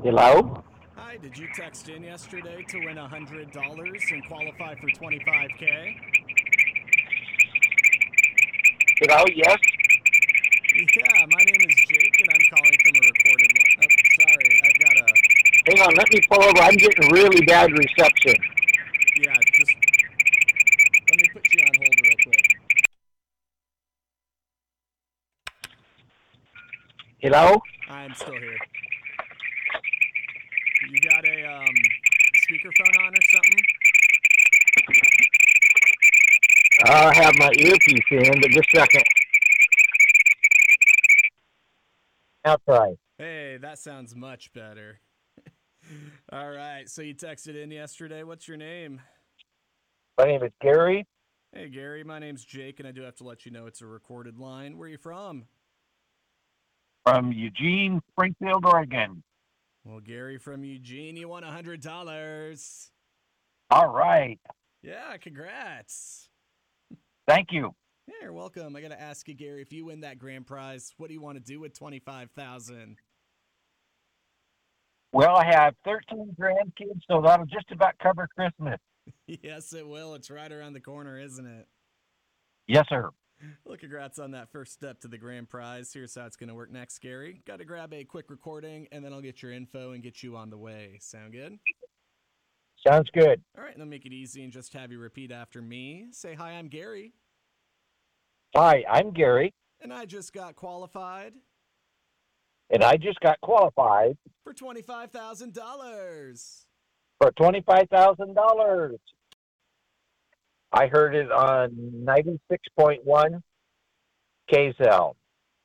Hello? Hi, did you text in yesterday to win $100 and qualify for 25K? Hello, yes? Yeah, my name is Jake and I'm calling from a recorded line. Oh, sorry, I've got a. Hang on, let me pull over. I'm getting really bad reception. Yeah, just let me put you on hold real quick. Hello? I'm still here. You got a speakerphone on or something? I have my earpiece in, but just a second. Now try. Hey, that sounds much better. All right, so you texted in yesterday. What's your name? My name is Gary Hey, Gary, my name's Jake, and I do have to let you know it's a recorded line. Where are you from? from Eugene, Springfield, Oregon. Well, Gary from Eugene, you won $100. All right. Yeah, congrats. Thank you. Yeah, you're welcome. I got to ask you, Gary, if you win that grand prize, what do you want to do with 25,000? Well, I have 13 grandkids, so that'll just about cover Christmas. Yes, it will. It's right around the corner, isn't it? Yes, sir. Well, congrats on that first step to the grand prize. Here's how it's going to work next, Gary. Got to grab a quick recording, and then I'll get your info and get you on the way. Sound good? Sounds good. All right, and I'll make it easy and just have you repeat after me. Say, hi, I'm Gary, Hi, I'm Gary, and I just got qualified and I just got qualified for $25,000. for $25,000. I heard it on 96.1 KZL.